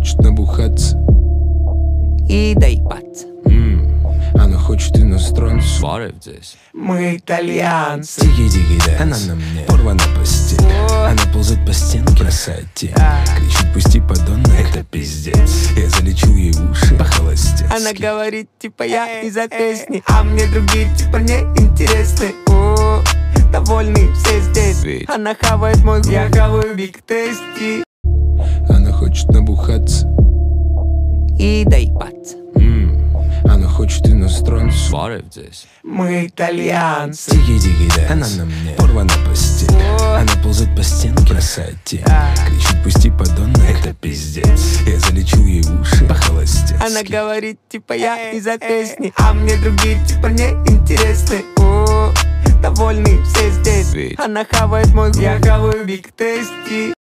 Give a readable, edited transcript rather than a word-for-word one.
хочет набухаться и доебаться. Она хочет иностранцев. Сварив здесь. Мы итальянцы. Тики-тики дэнс. Она на мне порвана постель. Она ползает по стенке, бросает тень. Кричит: пусти, подонок, это пиздец. Я залечил ей уши по-холостецки. Она говорит, типа, я из песни, а мне другие, типа, не интересны. О, довольны все здесь. Ведь. Она хавает мой, я хаваю Биг Тести. Она хочет набухаться И доебаться. Она хочет иностранцев. Сварив здесь. Мы итальянцы. Тики-тики дэнс. Она на мне порвана постель. Она ползает по стенке, бросает тень. Кричит: пусти, подонок, это пиздец. Я залечил ей уши по-холостецки. Она говорит, типа, я из песни, а мне другие, типа, не интересны. О, довольны все здесь. Ведь. Она хавает мой, я хаваю Биг Тести.